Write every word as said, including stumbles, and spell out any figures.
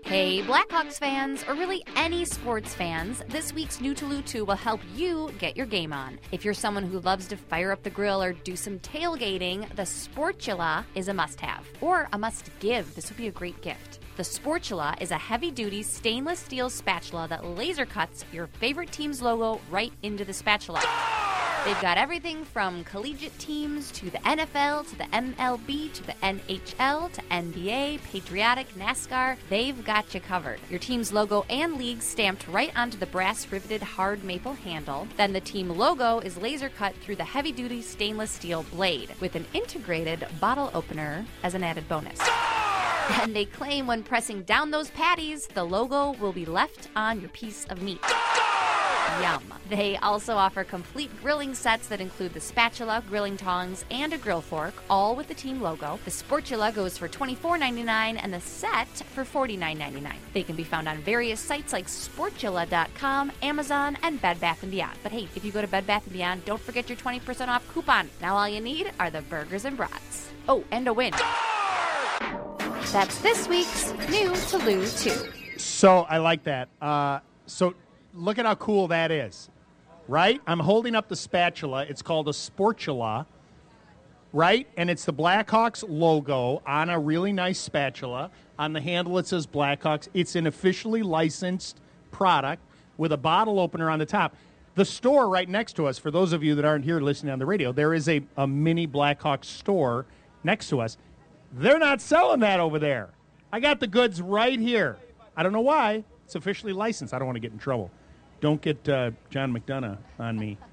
Hey, Blackhawks fans, or really any sports fans, this week's New Tolu two will help you get your game on. If you're someone who loves to fire up the grill or do some tailgating, the Sportula is a must-have. Or a must-give. This would be a great gift. The Sportula is a heavy-duty stainless steel spatula that laser cuts your favorite team's logo right into the spatula. They've got everything from collegiate teams to the N F L to the M L B to the N H L to N B A, Patriotic, NASCAR. They've got you covered. Your team's logo and league stamped right onto the brass riveted hard maple handle. Then the team logo is laser cut through the heavy-duty stainless steel blade with an integrated bottle opener as an added bonus. And they claim when pressing down those patties, the logo will be left on your piece of meat. Yum. They also offer complete grilling sets that include the spatula, grilling tongs, and a grill fork, all with the team logo. The Sportula goes for twenty-four ninety-nine and the set for forty-nine ninety-nine. They can be found on various sites like Sportula dot com, Amazon, and Bed Bath and Beyond. But hey, if you go to Bed Bath and Beyond, don't forget your twenty percent off coupon. Now all you need are the burgers and brats. Oh, and a win. That's this week's New Tolu two. So I like that. Uh, so look at how cool that is, right? I'm holding up the spatula. It's called a Sportula, right? And it's the Blackhawks logo on a really nice spatula. On the handle, it says Blackhawks. It's an officially licensed product with a bottle opener on the top. The store right next to us, for those of you that aren't here listening on the radio, there is a, a mini Blackhawks store next to us. They're not selling that over there. I got the goods right here. I don't know why. It's officially licensed. I don't want to get in trouble. Don't get uh, John McDonough on me